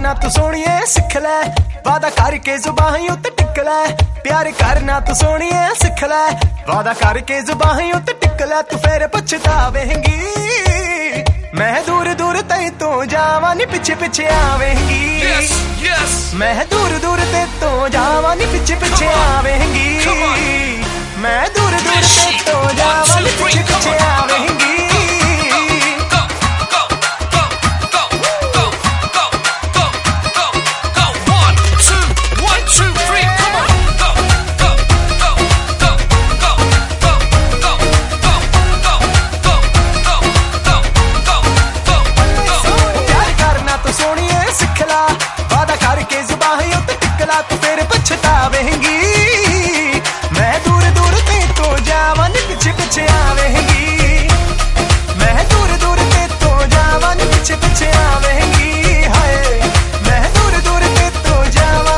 करना तू सोनिए सिख लै, वादा करके जुबान उत्ते टिक लै। प्यार करना तू सोनिए सिख लै, वादा करके जुबान उत्ते टिक लै। तू फिर पछतावेंगी, मैं दूर दूर तई तो जावां नी पिछे पिछे आवेंगी। मैं दूर दूर ते तो जावां नी पिछे पिछे आवेंगी। मैं दूर दूर ते तो जावां नी पिछे पिछे आवेंगी। तू फिर पछतावेंगी, मैं दूर दूर ते तो जावां नी पिछे पिछे आवेंगी। मैं दूर दूर ते तो जावां नी पिछे पिछे आवेंगी। हाय मैं दूर दूर ते तो जावां।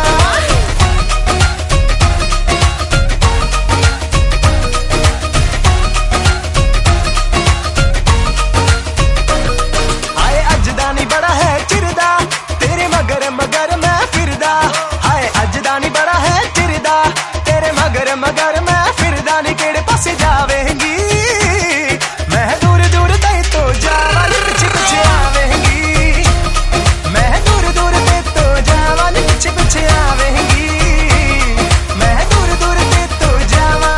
हाय अज दा नी बड़ा है चिरदा, तेरे मगर मगर मैं फिरदा। नी बड़ा है चिरदा, तेरे मगर मगर मैं फिरदा नी केड़े पासे जावेंगी। मैं दूर दूर तई तो जावां नी पिछे पिछे आवेंगी। मैं दूर दूर ते तो जावां नी पिछे पिछे आवेंगी। मैं दूर दूर ते तो जावां।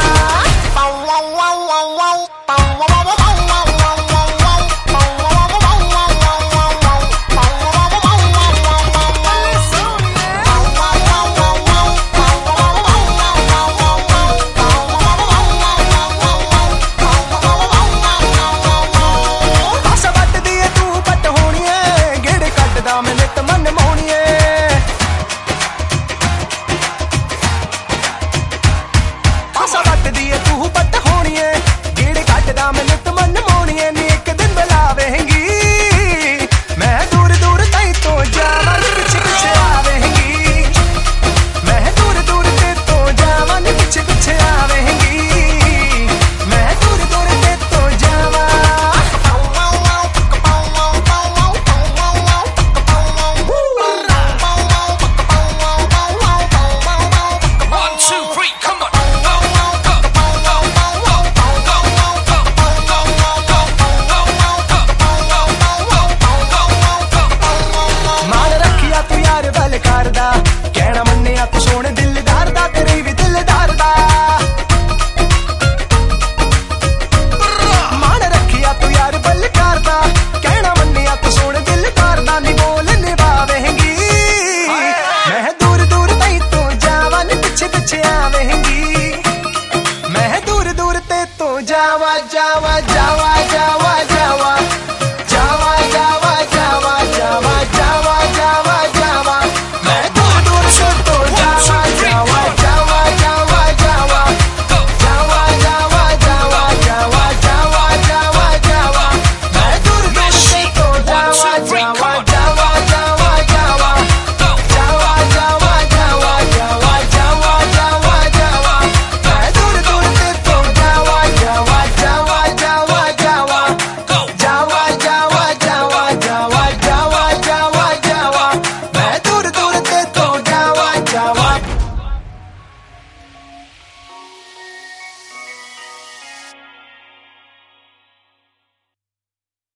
कहना मन्निया तू सोने दिलदार दा, तेरी भी दिलदार दा मान रखिया तू यार बलकार दा। कहना मन्निया तू सोने दिलदार दा, नी बोल निभावेंगी। मैं दूर दूर तई तो जावां नी पिछे पिछे आवेंगी। मैं दूर दूर ते तो जावा जावा जावा जावा।